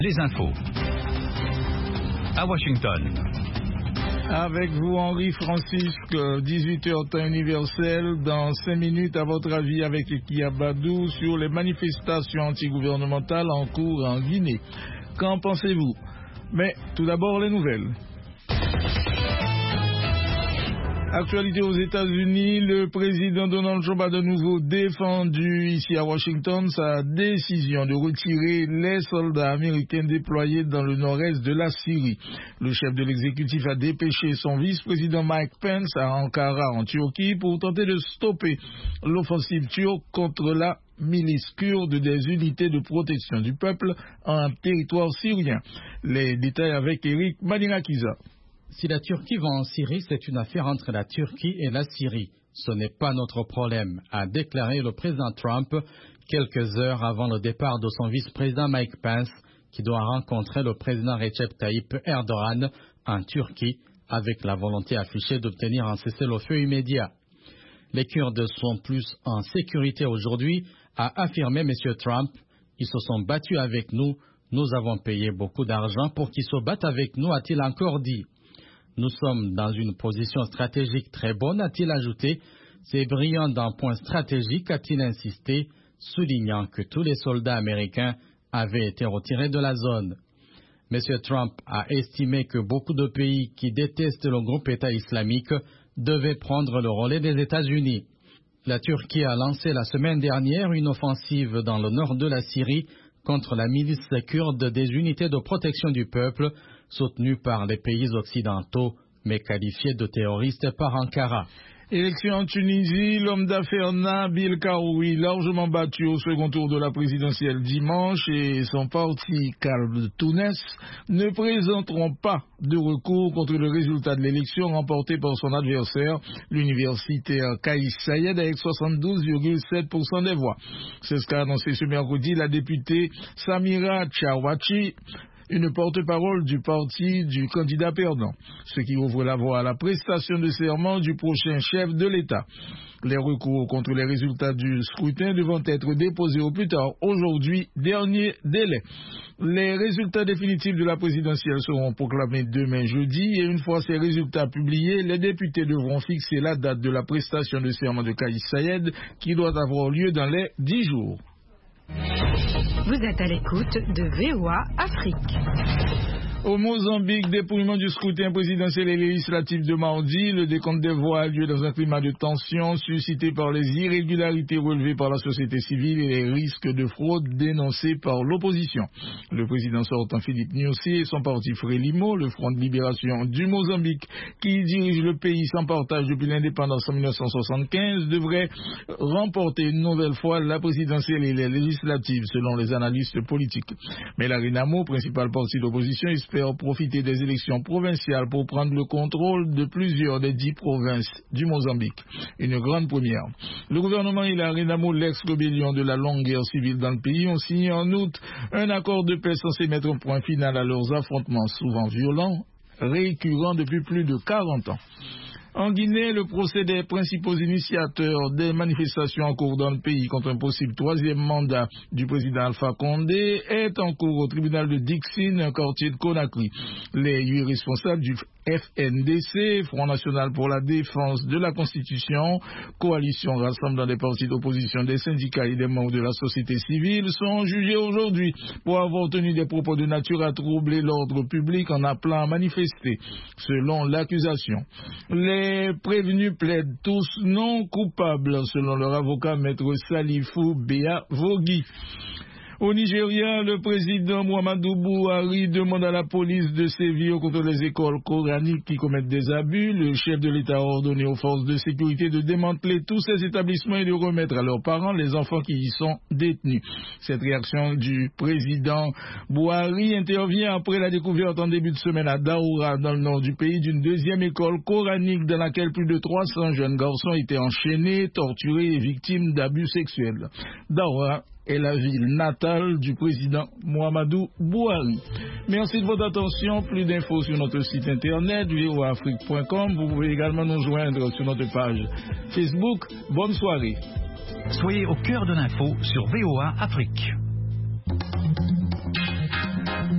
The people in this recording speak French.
Les infos. À Washington. Avec vous, Henri Francisque, 18h temps universel. Dans 5 minutes, à votre avis, avec Ekia Badou, sur les manifestations antigouvernementales en cours en Guinée. Qu'en pensez-vous? Mais tout d'abord, les nouvelles. Actualité aux États-Unis, le président Donald Trump a de nouveau défendu ici à Washington sa décision de retirer les soldats américains déployés dans le nord-est de la Syrie. Le chef de l'exécutif a dépêché son vice-président Mike Pence à Ankara en Turquie pour tenter de stopper l'offensive turque contre la milice kurde des unités de protection du peuple en territoire syrien. Les détails avec Eric Madinakiza. Si la Turquie va en Syrie, c'est une affaire entre la Turquie et la Syrie. Ce n'est pas notre problème, a déclaré le président Trump quelques heures avant le départ de son vice-président Mike Pence, qui doit rencontrer le président Recep Tayyip Erdogan en Turquie, avec la volonté affichée d'obtenir un cessez-le-feu immédiat. Les Kurdes sont plus en sécurité aujourd'hui, a affirmé M. Trump. Ils se sont battus avec nous. Nous avons payé beaucoup d'argent pour qu'ils se battent avec nous, a-t-il encore dit. Nous sommes dans une position stratégique très bonne, a-t-il ajouté. C'est brillant d'un point stratégique, a-t-il insisté, soulignant que tous les soldats américains avaient été retirés de la zone. M. Trump a estimé que beaucoup de pays qui détestent le groupe État islamique devaient prendre le relais des États-Unis. La Turquie a lancé la semaine dernière une offensive dans le nord de la Syrie contre la milice kurde des unités de protection du peuple, soutenue par les pays occidentaux, mais qualifiée de terroriste par Ankara. Élection en Tunisie, l'homme d'affaires Nabil Karoui, largement battu au second tour de la présidentielle dimanche, et son parti Calme Tounes ne présenteront pas de recours contre le résultat de l'élection remporté par son adversaire, l'universitaire Kais Sayed, avec 72,7% des voix. C'est ce qu'a annoncé ce mercredi la députée Samira Chawachi, une porte-parole du parti du candidat perdant, ce qui ouvre la voie à la prestation de serment du prochain chef de l'État. Les recours contre les résultats du scrutin devront être déposés au plus tard aujourd'hui, dernier délai. Les résultats définitifs de la présidentielle seront proclamés demain jeudi et une fois ces résultats publiés, les députés devront fixer la date de la prestation de serment de Kais Sayed qui doit avoir lieu dans les 10 jours. Vous êtes à l'écoute de VOA Afrique. Au Mozambique, dépouillement du scrutin présidentiel et législatif de mardi, le décompte des voix a lieu dans un climat de tension suscité par les irrégularités relevées par la société civile et les risques de fraude dénoncés par l'opposition. Le président sortant Philippe Nyusi et son parti Frelimo, le Front de libération du Mozambique, qui dirige le pays sans partage depuis l'indépendance en 1975, devraient remporter une nouvelle fois la présidentielle et les législatives, selon les analystes politiques. Mais la Renamo, principal parti d'opposition, espère profiter des élections provinciales pour prendre le contrôle de plusieurs des 10 provinces du Mozambique. Une grande première. Le gouvernement et la Renamo, l'ex-rébellion de la longue guerre civile dans le pays, ont signé en août un accord de paix censé mettre un point final à leurs affrontements souvent violents, récurrents depuis plus de 40 ans. En Guinée, le procès des principaux initiateurs des manifestations en cours dans le pays contre un possible 3e mandat du président Alpha Condé est en cours au tribunal de Dixine, un quartier de Conakry. Les 8 responsables du FNDC, Front National pour la Défense de la Constitution, coalition rassemblant des partis d'opposition, des syndicats et des membres de la société civile, sont jugés aujourd'hui pour avoir tenu des propos de nature à troubler l'ordre public en appelant à manifester, selon l'accusation. Les prévenus plaident tous non coupables, selon leur avocat maître Salifou Béa Vogui. Au Nigeria, le président Muhammadu Buhari demande à la police de sévir contre les écoles coraniques qui commettent des abus. Le chef de l'État a ordonné aux forces de sécurité de démanteler tous ces établissements et de remettre à leurs parents les enfants qui y sont détenus. Cette réaction du président Buhari intervient après la découverte en début de semaine à Daoura, dans le nord du pays, d'une 2e école coranique dans laquelle plus de 300 jeunes garçons étaient enchaînés, torturés et victimes d'abus sexuels. Daoura est la ville natale du président Muhammadu Buhari. Merci de votre attention. Plus d'infos sur notre site internet voaafrique.com. Vous pouvez également nous joindre sur notre page Facebook. Bonne soirée. Soyez au cœur de l'info sur VOA Afrique.